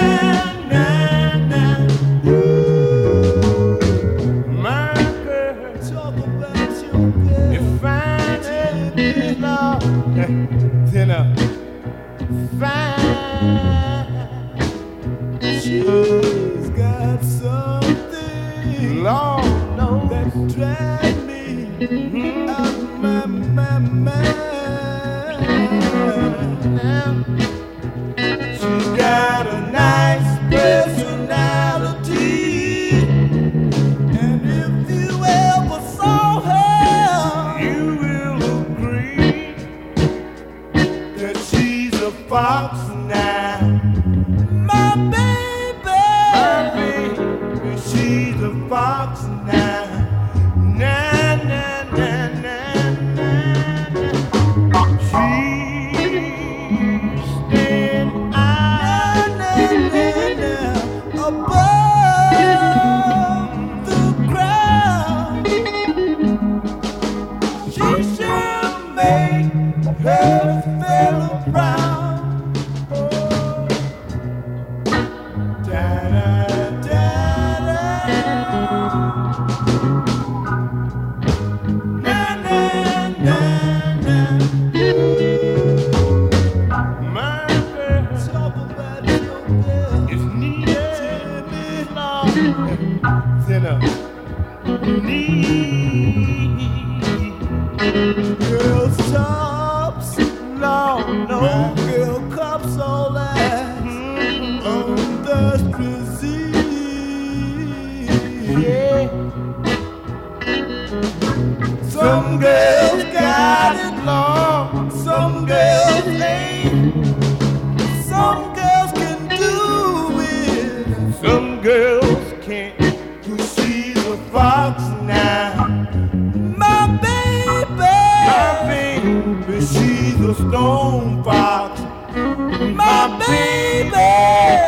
She's got something, Lord knows, that drives me out my mind. She's got a nice personality, and if you ever saw her, you will agree that she's a fox now. My baby, she's a fox now. Nah, nah, nah, nah, nah. She's staying above the crowd. She shall make her fellow proud. Girl stops, Lord, no girl cups all that on the street. Yeah. Some girls got it, Lord, some girls ain't. Some girls can do it, some girls can't. She's a fox now. My baby, she's a stone fox. My baby.